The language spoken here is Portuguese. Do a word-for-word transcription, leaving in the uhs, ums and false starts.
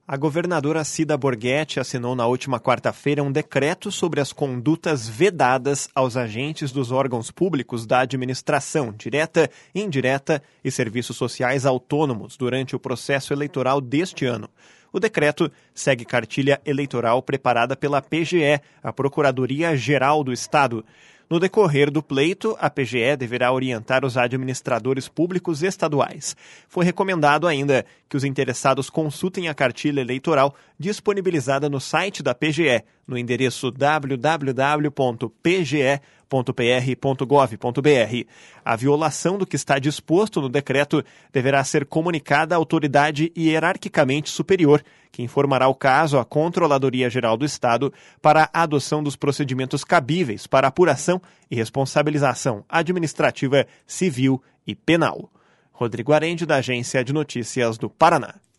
A governadora Cida Borghetti assinou na última quarta-feira um decreto sobre as condutas vedadas aos agentes dos órgãos públicos da administração, direta, indireta e serviços sociais autônomos durante o processo eleitoral deste ano. O decreto segue cartilha eleitoral preparada pela P G E, a Procuradoria-Geral do Estado. No decorrer do pleito, a P G E deverá orientar os administradores públicos estaduais. Foi recomendado ainda que os interessados consultem a cartilha eleitoral disponibilizada no site da P G E, no endereço w w w ponto p g e ponto p r ponto gov ponto b r. A violação do que está disposto no decreto deverá ser comunicada à autoridade hierarquicamente superior, que informará o caso à Controladoria-Geral do Estado para a adoção dos procedimentos cabíveis para apuração e responsabilização administrativa, civil e penal. Rodrigo Arende, da Agência de Notícias do Paraná.